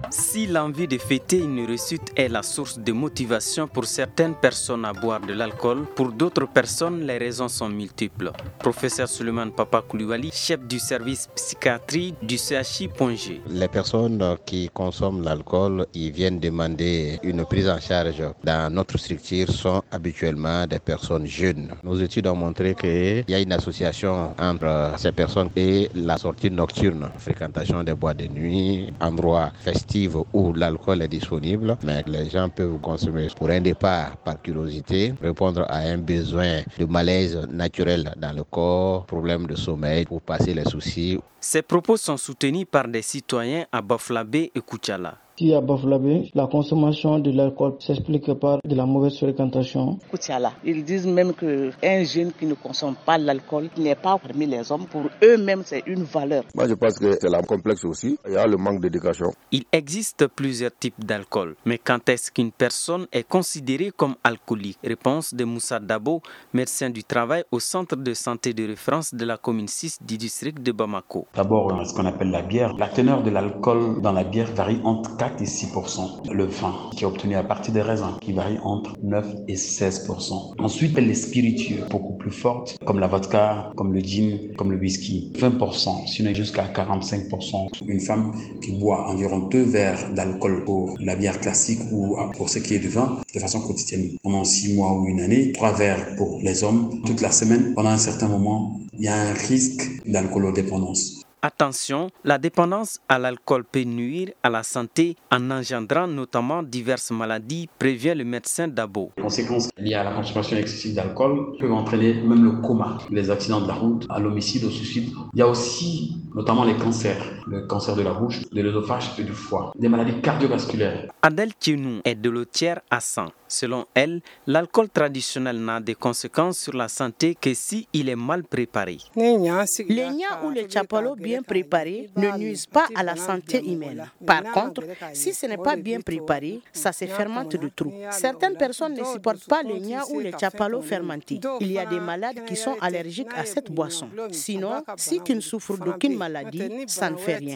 Si l'envie de fêter une réussite est la source de motivation pour certaines personnes à boire de l'alcool, pour d'autres personnes, les raisons sont multiples. Professeur Suleiman Papa Koulibaly, chef du service psychiatrie du CHI Pongé. Les personnes qui consomment l'alcool, ils viennent demander une prise en charge dans notre structure sont habituellement des personnes jeunes. Nos études ont montré qu'il y a une association entre ces personnes et la sortie nocturne, fréquentation des boîtes de nuit, endroits festifs où l'alcool est disponible, mais les gens peuvent consommer pour un départ par curiosité, répondre à un besoin de malaise naturel dans le corps, problème de sommeil pour passer les soucis. Ces propos sont soutenus par des citoyens à Baflabé et Koutiala. Ici à Baflabé, la consommation de l'alcool s'explique par de la mauvaise fréquentation. Koutiala, ils disent même qu'un jeune qui ne consomme pas l'alcool n'est pas parmi les hommes. Pour eux-mêmes, c'est une valeur. Moi, je pense que c'est la complexe aussi. Il y a le manque d'éducation. Il existe plusieurs types d'alcool. Mais quand est-ce qu'une personne est considérée comme alcoolique? Réponse de Moussa Dabo, médecin du travail au centre de santé de référence de la commune 6 du district de Bamako. D'abord, ce qu'on appelle la bière. La teneur de l'alcool dans la bière varie entre 4 et 6%. Le vin, qui est obtenu à partir des raisins, qui varie entre 9 et 16%. Ensuite, les spiritueux, beaucoup plus fortes, comme la vodka, comme le gin, comme le whisky. 20%, sinon jusqu'à 45%. Une femme qui boit environ 2 verres d'alcool pour la bière classique ou pour ce qui est du vin, de façon quotidienne, pendant 6 mois ou une année. 3 verres pour les hommes, toute la semaine. Pendant un certain moment, il y a un risque d'alcoolodépendance. Attention, la dépendance à l'alcool peut nuire à la santé en engendrant notamment diverses maladies, prévient le médecin Dabo. Les conséquences liées à la consommation excessive d'alcool peuvent entraîner même le coma, les accidents de la route, à l'homicide, au suicide. Il y a aussi notamment les cancers, le cancer de la bouche, de l'œsophage et du foie, des maladies cardiovasculaires. Adèle Thienou est de lotière à 100. Selon elle, l'alcool traditionnel n'a de conséquences sur la santé que si il est mal préparé. Les nia ou les chapalo bien préparés ne nuisent pas à la santé humaine. Par contre, si ce n'est pas bien préparé, ça se fermente de trop. Certaines personnes ne supportent pas les nia ou les chapalo fermentés. Il y a des malades qui sont allergiques à cette boisson. Sinon, si tu ne souffres d'aucune maladie, ça ne fait rien.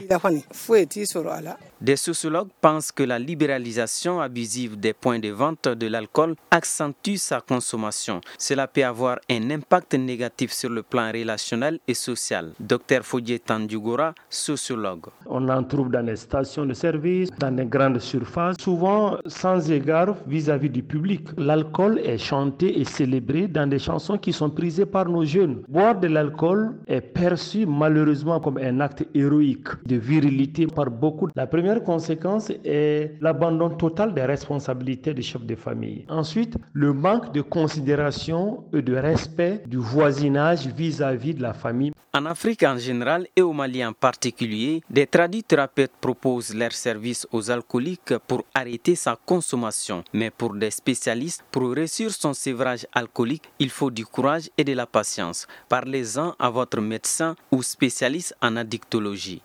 Des sociologues pensent que la libéralisation abusive des points de vente de l'alcool accentue sa consommation. Cela peut avoir un impact négatif sur le plan relationnel et social. Dr Fodje Tandjugora, sociologue. On en trouve dans les stations de service, dans les grandes surfaces, souvent sans égard vis-à-vis du public. L'alcool est chanté et célébré dans des chansons qui sont prisées par nos jeunes. Boire de l'alcool est perçu malheureusement comme un acte héroïque de virilité par beaucoup. La première conséquence est l'abandon total des responsabilités des chefs de famille. Ensuite, le manque de considération et de respect du voisinage vis-à-vis de la famille. En Afrique en général et au Mali en particulier, des tradithérapeutes proposent leurs services aux alcooliques pour arrêter sa consommation. Mais pour des spécialistes, pour réussir son sévrage alcoolique, il faut du courage et de la patience. Parlez-en à votre médecin ou spécialiste en addictologie.